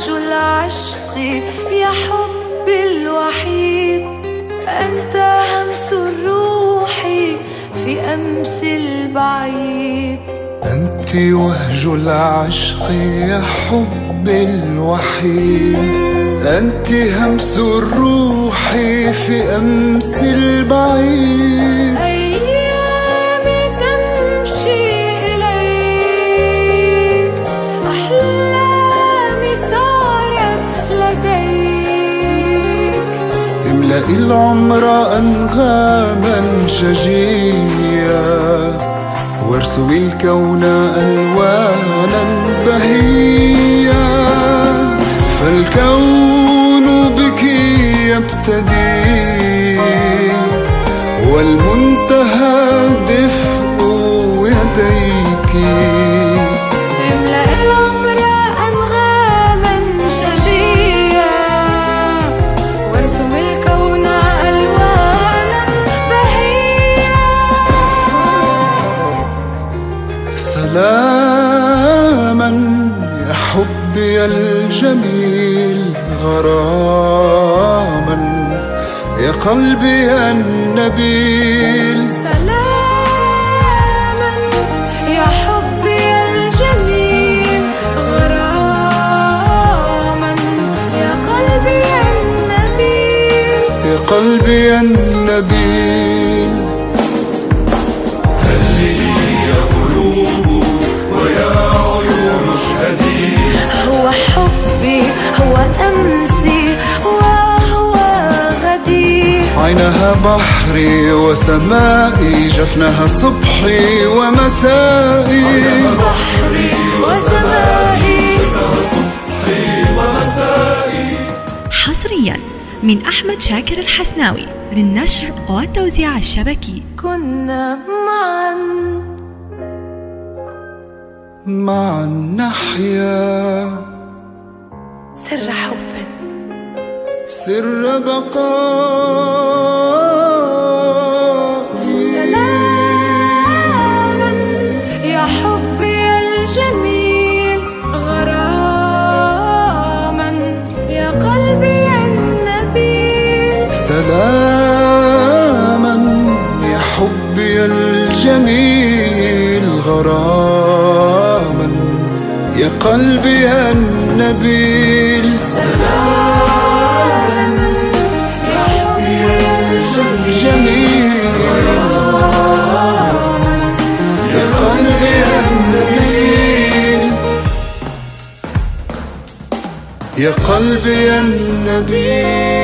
وهج العشق يا حبي الوحيد، أنت همس الروح في أمس البعيد. أنت وهج العشق يا حبي الوحيد، أنت همس الروح في أمس البعيد. أيامي تمشي إليك، أحلامي صارت لديك. املئي العمر أنغاما شجية، وارسمي الكون ألوانا بهية. فالكون بك يبتدي، والمنتهى دفء يديك. املأ العمر أنغاما شجية، وارسم الكون ألوانا بهية. سلاما يا حبي الجميل، غراما يا قلبي النبيل. سلاما يا حبي الجميل، غراما يا قلبي النبيل. يا قلبي النبيل. هل لي يا قلوب ويا عيون اشهدي، هو حبي هو أمسي وهو غدي. عينها بحري وسمائي، جفنها صبحي ومسائي. بحري وسمائي. حصريا من أحمد شاكر الحسناوي للنشر والتوزيع الشبكي. كنا معا نحيا سر حب، سر بقائي. سلاما يا حبي الجميل، غراما يا قلبي النبيل. سلاما يا حبي الجميل، غراما يا قلبي النبيل. سلاما يا حبي جميل يا قلبي النبيل، يا قلبي النبيل.